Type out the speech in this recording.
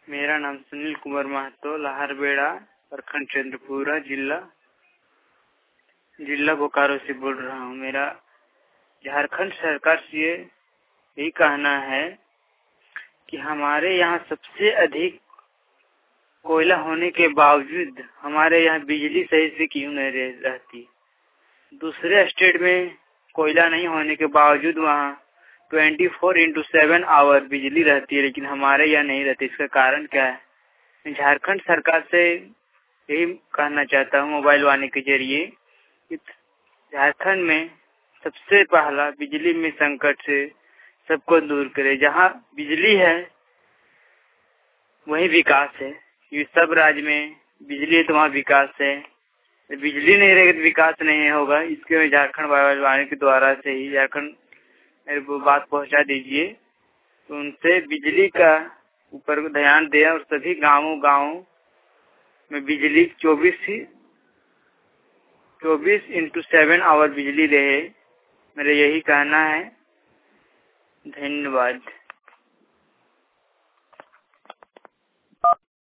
मेरा नाम सुनील कुमार महतो, लहरबेड़ा, प्रखंड चंद्रपुरा, जिला बोकारो से बोल रहा हूँ। मेरा झारखंड सरकार से यही कहना है कि हमारे यहाँ सबसे अधिक कोयला होने के बावजूद हमारे यहाँ बिजली सही से क्यों नहीं रहती। दूसरे स्टेट में कोयला नहीं होने के बावजूद वहाँ 24/7 आवर बिजली रहती है, लेकिन हमारे यहाँ नहीं रहती। इसका कारण क्या है? मैं झारखंड सरकार से यही कहना चाहता हूँ मोबाइल वाणी के जरिए कि झारखंड में सबसे पहला बिजली में संकट से सबको दूर करे। जहाँ बिजली है वही विकास है। ये सब राज्य में बिजली है तो वहाँ विकास है। बिजली नहीं रहेगी तो विकास नहीं होगा। इसके में झारखंड मोबाइल वाणी के द्वारा से ही झारखंड मेरे को बात पहुंचा दीजिए, तो उनसे बिजली का ऊपर ध्यान दें और सभी गाँव में बिजली 24/7 आवर बिजली रहे। मेरा यही कहना है। धन्यवाद।